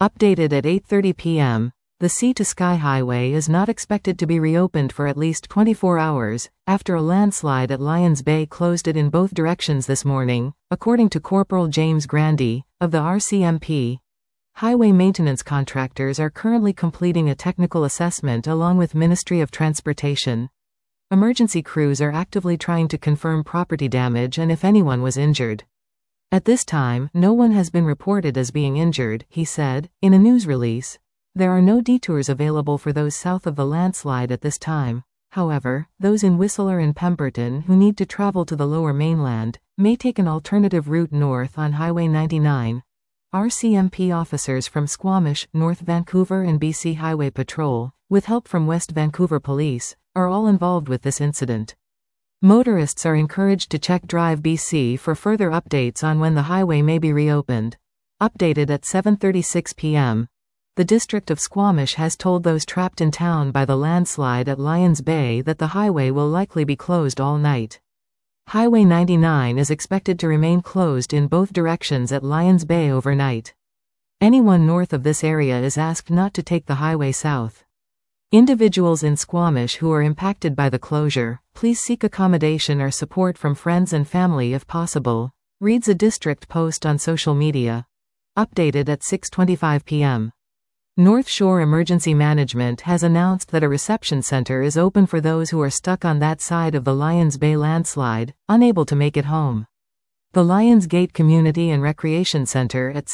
Updated at 8:30 p.m., the Sea to Sky Highway is not expected to be reopened for at least 24 hours, after a landslide at Lions Bay closed it in both directions this morning, according to Corporal James Grandy, of the RCMP. Highway maintenance contractors are currently completing a technical assessment along with Ministry of Transportation. Emergency crews are actively trying to confirm property damage and if anyone was injured. At this time, no one has been reported as being injured, he said, in a news release. There are no detours available for those south of the landslide at this time. However, those in Whistler and Pemberton who need to travel to the lower mainland may take an alternative route north on Highway 99. RCMP officers from Squamish, North Vancouver and BC Highway Patrol, with help from West Vancouver Police, are all involved with this incident. Motorists are encouraged to check Drive BC for further updates on when the highway may be reopened. Updated at 7:36 p.m. The District of Squamish has told those trapped in town by the landslide at Lions Bay that the highway will likely be closed all night. Highway 99 is expected to remain closed in both directions at Lions Bay overnight. Anyone north of this area is asked not to take the highway south. Individuals in Squamish who are impacted by the closure, please seek accommodation or support from friends and family if possible, reads a district post on social media. Updated at 6:25 p.m. North Shore Emergency Management has announced that a reception center is open for those who are stuck on that side of the Lions Bay landslide, unable to make it home. The Lions Gate Community and Recreation Center at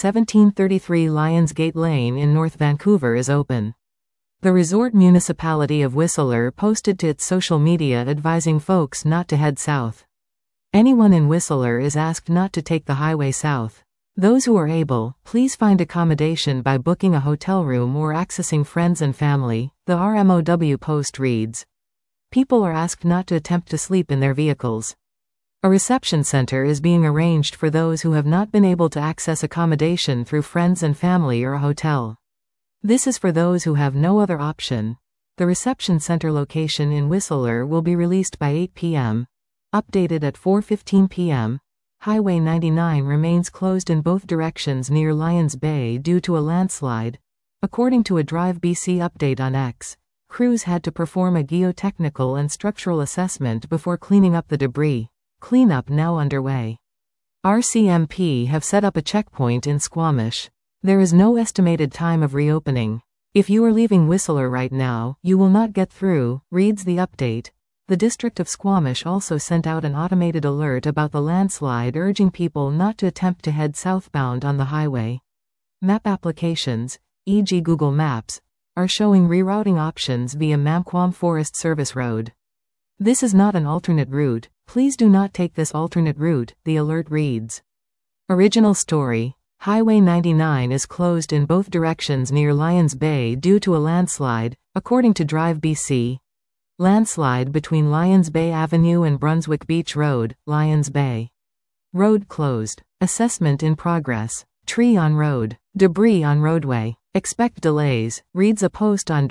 1733 Lions Gate Lane in North Vancouver is open. The resort municipality of Whistler posted to its social media advising folks not to head south. Anyone in Whistler is asked not to take the highway south. Those who are able, please find accommodation by booking a hotel room or accessing friends and family, the RMOW post reads. People are asked not to attempt to sleep in their vehicles. A reception center is being arranged for those who have not been able to access accommodation through friends and family or a hotel. This is for those who have no other option. The reception center location in Whistler will be released by 8 p.m. Updated at 4:15 p.m. Highway 99 remains closed in both directions near Lions Bay due to a landslide. According to a Drive BC update on X, crews had to perform a geotechnical and structural assessment before cleaning up the debris. Cleanup now underway. RCMP have set up a checkpoint in Squamish. There is no estimated time of reopening. If you are leaving Whistler right now, you will not get through, reads the update. The District of Squamish also sent out an automated alert about the landslide urging people not to attempt to head southbound on the highway. Map applications, e.g. Google Maps, are showing rerouting options via Mamquam Forest Service Road. This is not an alternate route, please do not take this alternate route, the alert reads. Original story. Highway 99 is closed in both directions near Lions Bay due to a landslide, according to Drive BC. Landslide between Lions Bay Avenue and Brunswick Beach Road, Lions Bay. Road closed. Assessment in progress. Tree on road. Debris on roadway. Expect delays, reads a post on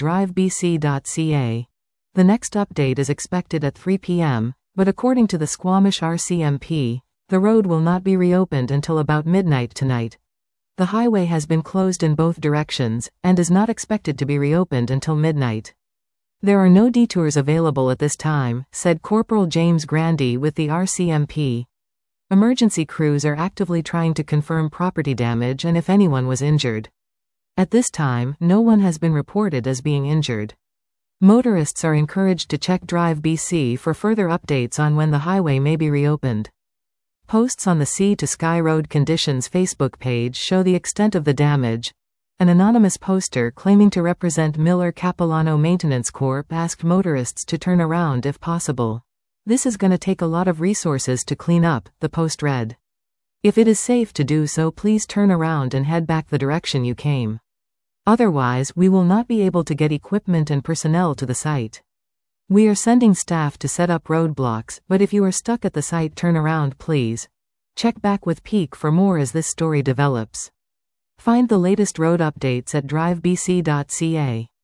drivebc.ca. The next update is expected at 3 p.m., but according to the Squamish RCMP, the road will not be reopened until about midnight tonight. The highway has been closed in both directions, and is not expected to be reopened until midnight. There are no detours available at this time, said Corporal James Grandy with the RCMP. Emergency crews are actively trying to confirm property damage and if anyone was injured. At this time, no one has been reported as being injured. Motorists are encouraged to check Drive BC for further updates on when the highway may be reopened. Posts on the Sea to Sky Road Conditions Facebook page show the extent of the damage. An anonymous poster claiming to represent Miller Capilano Maintenance Corp asked motorists to turn around if possible. This is gonna take a lot of resources to clean up, the post read. If it is safe to do so, please turn around and head back the direction you came. Otherwise, we will not be able to get equipment and personnel to the site. We are sending staff to set up roadblocks, but if you are stuck at the site, turn around please. Check back with Peak for more as this story develops. Find the latest road updates at drivebc.ca.